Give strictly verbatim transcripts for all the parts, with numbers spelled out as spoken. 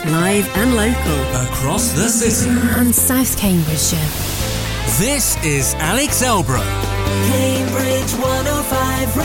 live and local. Across the city. And South Cambridgeshire. This is Alex Elbrow. Cambridge one oh five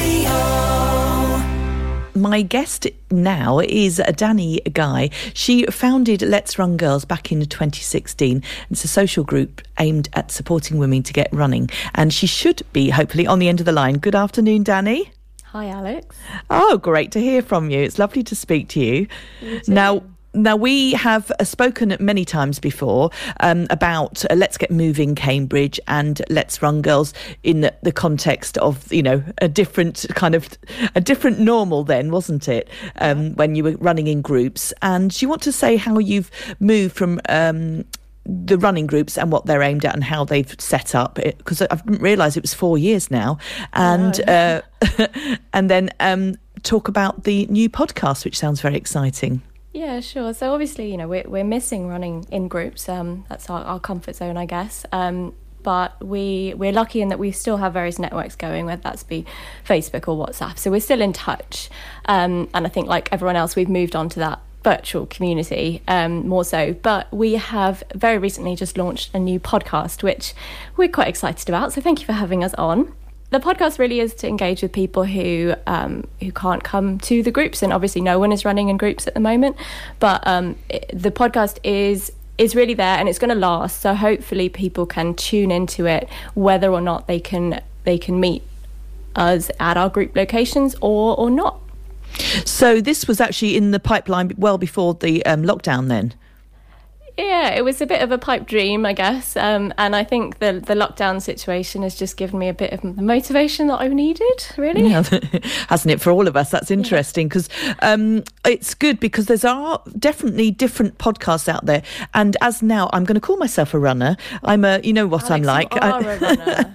Radio. My guest now is Danny Guy. She founded Let's Run Girls back in twenty sixteen. It's a social group aimed at supporting women to get running. And she should be, hopefully, on the end of the line. Good afternoon, Danny. Hi, Alex. Oh, great to hear from you. It's lovely to speak to you. You too. Now, Now, we have uh, spoken many times before um, about uh, Let's Get Moving Cambridge and Let's Run Girls in the, the context of, you know, a different kind of, a different normal then, wasn't it, um, when you were running in groups. And do you want to say how you've moved from um, the running groups and what they're aimed at and how they've set up? Because I didn't realise it was four years now. And, oh, yeah. uh, and then um, talk about the new podcast, which sounds very exciting. Yeah, sure. So obviously, you know, we're we're missing running in groups. Um, that's our, our comfort zone, I guess. Um, but we we're lucky in that we still have various networks going, whether that's be Facebook or WhatsApp. So we're still in touch. Um, and I think, like everyone else, we've moved on to that virtual community um, more so. But we have very recently just launched a new podcast, which we're quite excited about. So thank you for having us on. The podcast really is to engage with people who um, who can't come to the groups, and obviously no one is running in groups at the moment. But um, it, the podcast is is really there, and it's going to last. So hopefully people can tune into it, whether or not they can they can meet us at our group locations or or not. So this was actually in the pipeline well before the um, lockdown, then. Yeah, it was a bit of a pipe dream, I guess. Um, and I think the the lockdown situation has just given me a bit of the motivation that I needed, really. Yeah, hasn't it, for all of us? That's interesting because um, it's good because there's are definitely different podcasts out there. And as now, I'm going to call myself a runner. I'm a, you know what Alex, I'm like. You are a runner.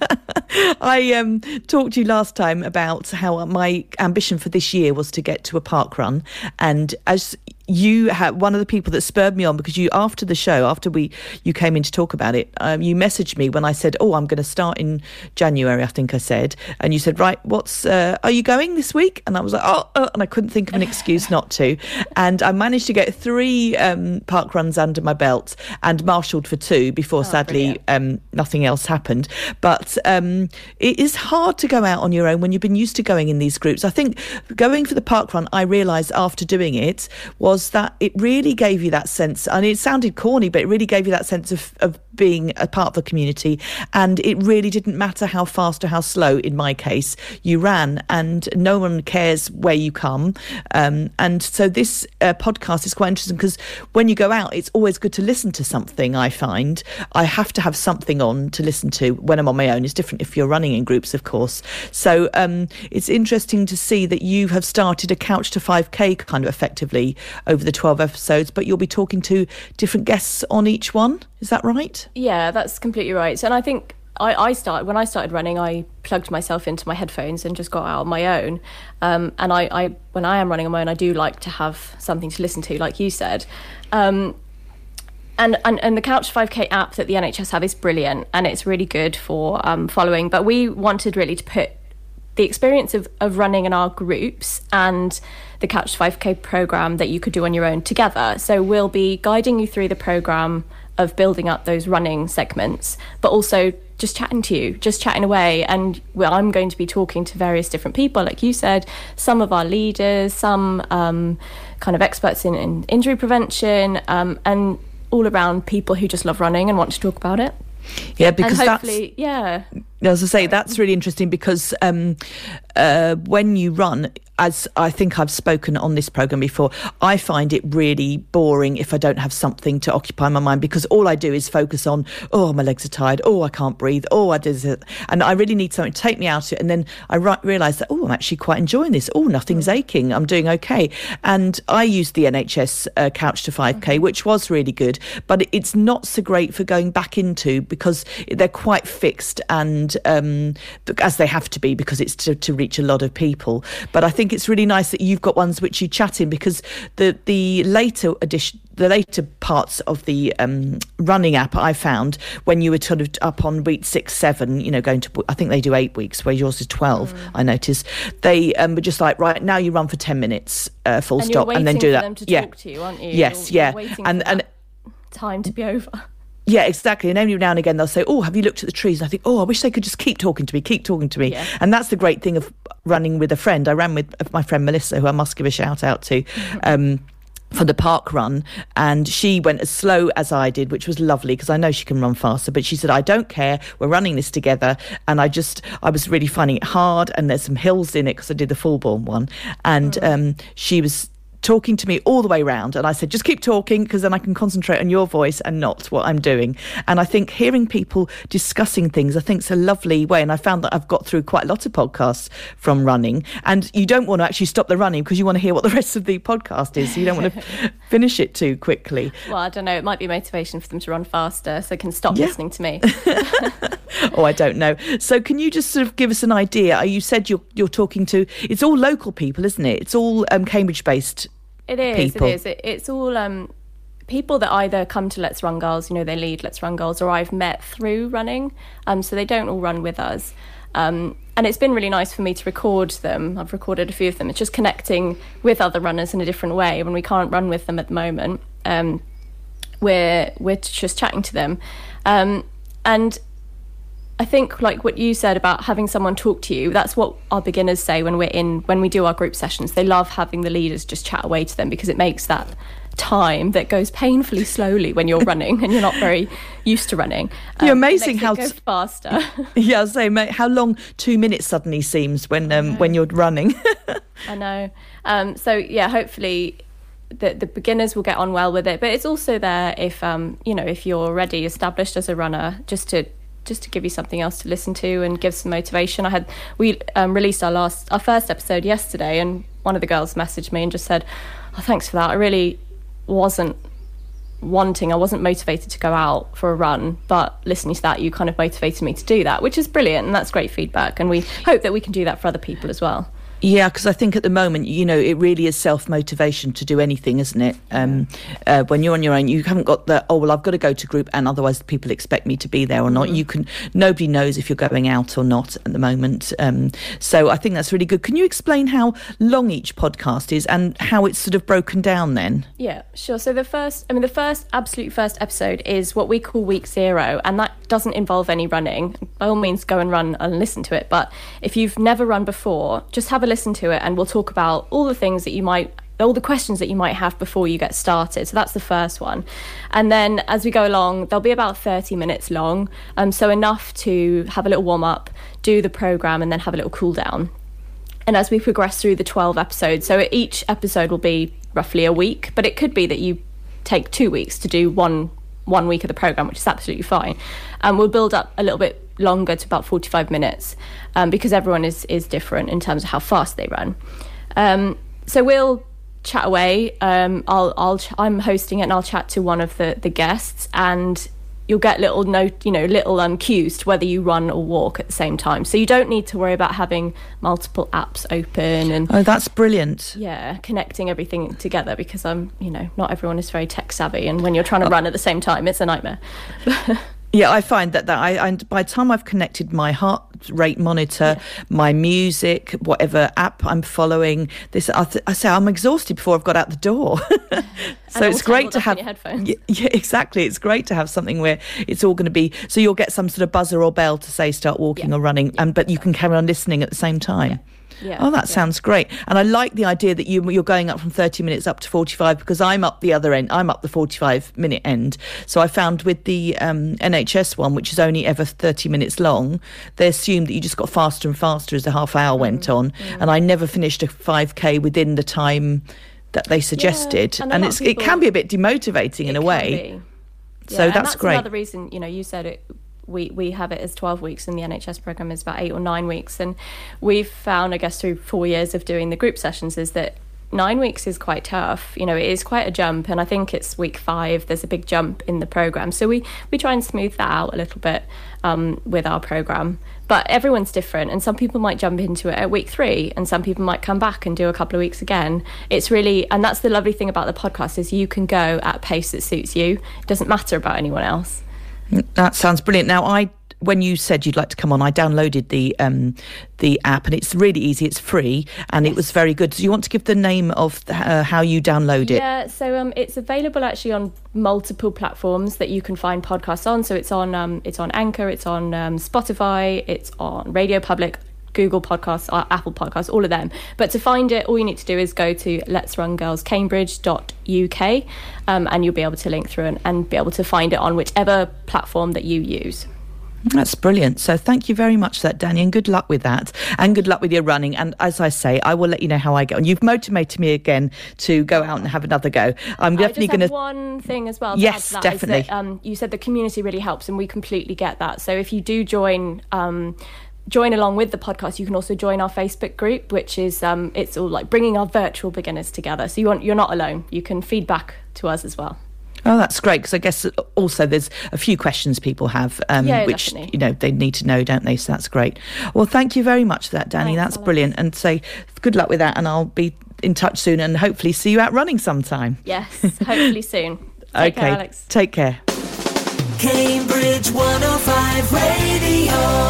I um, talked to you last time about how my ambition for this year was to get to a park run. And as you had one of the people that spurred me on, because you, after the show, after we you came in to talk about it, um, you messaged me when I said, oh, I'm going to start in January, I think I said. And you said, right, what's, uh, are you going this week? And I was like, oh, oh, and I couldn't think of an excuse not to. And I managed to get three um, park runs under my belt and marshalled for two before, oh, sadly, um, nothing else happened. But um, it is hard to go out on your own when you've been used to going in these groups. I think going for the park run, I realised after doing it was that it really gave you that sense, and it sounded corny, but it really gave you that sense of, of being a part of the community. And it really didn't matter how fast or how slow, in my case, you ran, and no one cares where you come. Um, and so this uh, podcast is quite interesting because when you go out, it's always good to listen to something. I find I have to have something on to listen to when I'm on my own. It's different if you're running in groups, of course. So um, it's interesting to see that you have started a Couch to five K kind of effectively over the twelve episodes, but you'll be talking to different guests on each one. Is that right? Yeah, that's completely right. And I think I, I started, when I started running, I plugged myself into my headphones and just got out on my own. Um, and I, I, when I am running on my own, I do like to have something to listen to, like you said. Um, and, and, and the Couch five K app that the N H S have is brilliant, and it's really good for um, following. But we wanted really to put the experience of, of running in our groups and the Couch five K programme that you could do on your own together. So we'll be guiding you through the programme of building up those running segments, but also just chatting to you, just chatting away. And well, I'm going to be talking to various different people, like you said, some of our leaders, some um, kind of experts in, in injury prevention, um, and all around people who just love running and want to talk about it. Yeah, because and hopefully, that's yeah. As I say, that's really interesting because um, uh, when you run, as I think I've spoken on this programme before, I find it really boring if I don't have something to occupy my mind, because all I do is focus on, oh, my legs are tired, oh, I can't breathe, oh, I did it. And I really need something to take me out of it. And then I re- realise that, oh, I'm actually quite enjoying this. Oh, nothing's mm. aching. I'm doing okay. And I used the N H S uh, Couch to five K, mm-hmm. which was really good, but it's not so great for going back into because they're quite fixed and and um, as they have to be because it's to, to reach a lot of people. But I think it's really nice that you've got ones which you chat in, because the the later edition, the later parts of the um, running app, I found when you were sort of up on week six, seven, you know, going to, I think they do eight weeks, where yours is twelve. Mm. I noticed they um, were just like, right now you run for ten minutes, uh, full and stop, and then do for that. Them to yeah, talk to you, aren't you? yes, you're, yeah, you're waiting and for and. That time to be over. Yeah, exactly. And every now and again they'll say, oh, have you looked at the trees? And I think, oh, I wish they could just keep talking to me, keep talking to me. Yeah. And that's the great thing of running with a friend. I ran with my friend Melissa, who I must give a shout out to, um, for the park run, and she went as slow as I did, which was lovely because I know she can run faster, but she said, I don't care, we're running this together. And I just I was really finding it hard, and there's some hills in it because I did the Fulbourn one, and mm. um, she was talking to me all the way round, and I said, just keep talking because then I can concentrate on your voice and not what I'm doing. And I think hearing people discussing things, I think it's a lovely way, and I found that I've got through quite a lot of podcasts from running, and you don't want to actually stop the running because you want to hear what the rest of the podcast is, so you don't want to finish it too quickly. Well, I don't know, it might be motivation for them to run faster so they can stop yeah. listening to me. Oh, I don't know. So can you just sort of give us an idea? You said you're you're talking to, it's all local people, isn't it? It's all um, Cambridge based. It is, people. it is. It, it's all um, people that either come to Let's Run Girls, you know, they lead Let's Run Girls, or I've met through running, um, so they don't all run with us. Um, and it's been really nice for me to record them. I've recorded a few of them. It's just connecting with other runners in a different way when we can't run with them at the moment. Um, we're, we're just chatting to them. Um, and I think, like what you said about having someone talk to you, that's what our beginners say when we're in, when we do our group sessions. They love having the leaders just chat away to them because it makes that time that goes painfully slowly when you're running and you're not very used to running. Um, You're amazing how it goes faster. Yeah, I was saying, mate, how long two minutes suddenly seems when um, when you're running. I know. Um, so yeah, hopefully the the beginners will get on well with it. But it's also there if um you know if you're already established as a runner, just to. just to give you something else to listen to and give some motivation. I had we um, released our last our first episode yesterday, and one of the girls messaged me and just said, oh, thanks for that. I really wasn't wanting I wasn't motivated to go out for a run, but listening to that, you kind of motivated me to do that, which is brilliant, and that's great feedback, and we hope that we can do that for other people as well. Yeah, because I think at the moment, you know, it really is self-motivation to do anything, isn't it? Um, uh, when you're on your own, you haven't got the, oh, well, I've got to go to group and otherwise people expect me to be there or not. Mm. You can, nobody knows if you're going out or not at the moment. Um, so I think that's really good. Can you explain how long each podcast is and how it's sort of broken down then? Yeah, sure. So the first, I mean, the first, absolute first episode is what we call week zero, and that doesn't involve any running. By all means, go and run and listen to it. But if you've never run before, just have a listen to it, and we'll talk about all the things that you might all the questions that you might have before you get started. So that's the first one, and then as we go along, they'll be about thirty minutes long, um, so enough to have a little warm up, do the program, and then have a little cool down. And as we progress through the twelve episodes, so each episode will be roughly a week, but it could be that you take two weeks to do one one week of the program, which is absolutely fine. And um, we'll build up a little bit longer to about forty-five minutes, um, because everyone is is different in terms of how fast they run. Um, so we'll chat away. Um, I'll I'll ch- I'm hosting it, and I'll chat to one of the the guests, and you'll get little note, you know, little um, cues to whether you run or walk at the same time. So you don't need to worry about having multiple apps open and oh, that's brilliant. Yeah, connecting everything together, because I'm, you know, not everyone is very tech savvy, and when you're trying to run at the same time, it's a nightmare. Yeah, I find that, that I, I by the time I've connected my heart rate monitor, yeah. my music, whatever app I'm following, this I, th- I say I'm exhausted before I've got out the door. So it's great to have. Yeah, yeah, exactly. It's great to have something where it's all going to be. So you'll get some sort of buzzer or bell to say start walking yeah. or running, yeah, and but you can carry on listening at the same time. Yeah. Yeah, oh, that yeah. sounds great. And I like the idea that you, you're going up from thirty minutes up to forty-five, because I'm up the other end. I'm up the forty-five minute end. So I found with the um, N H S one, which is only ever thirty minutes long, they assumed that you just got faster and faster as the half hour mm. went on. Mm. And I never finished a five K within the time that they suggested. Yeah. And, and it's people, it can be a bit demotivating in a way. Yeah, so that's, and that's great. Another reason, you know, you said it. We we have it as twelve weeks, and the N H S programme is about eight or nine weeks. And we've found, I guess, through four years of doing the group sessions, is that nine weeks is quite tough. You know, it is quite a jump, and I think it's week five. There's a big jump in the program, so we we try and smooth that out a little bit um, with our program. But everyone's different, and some people might jump into it at week three, and some people might come back and do a couple of weeks again. It's really, and that's the lovely thing about the podcast, is you can go at a pace that suits you. It doesn't matter about anyone else. That sounds brilliant. Now, I when you said you'd like to come on, I downloaded the um, the app, and it's really easy. It's free, and yes. It was very good. So you want to give the name of the, uh, how you download it? Yeah, so um, it's available actually on multiple platforms that you can find podcasts on. So it's on um, it's on Anchor, it's on um, Spotify, it's on Radio Public, Google Podcasts, uh, Apple Podcasts, all of them. But to find it, all you need to do is go to lets run girls cambridge dot U K, um, and you'll be able to link through and, and be able to find it on whichever platform that you use. That's brilliant. So thank you very much for that, Danny, and good luck with that, and good luck with your running. And as I say, I will let you know how I get on. You've motivated me again to go out and have another go. I'm definitely going to. One thing as well. Yes, that definitely. That, um, you said the community really helps, and we completely get that. So if you do join. Um, join along with the podcast, you can also join our Facebook group, which is um, it's all like bringing our virtual beginners together. So you want, you're not alone. You can feed back to us as well. Oh, that's great, because I guess also there's a few questions people have, um, yeah, which, definitely. you know, they need to know, don't they? So that's great. Well, thank you very much for that, Danny. Thanks, that's Alex. brilliant. And say good luck with that, and I'll be in touch soon and hopefully see you out running sometime. Yes, hopefully soon. Take okay, care, Alex. Take care. Cambridge one oh five Radio.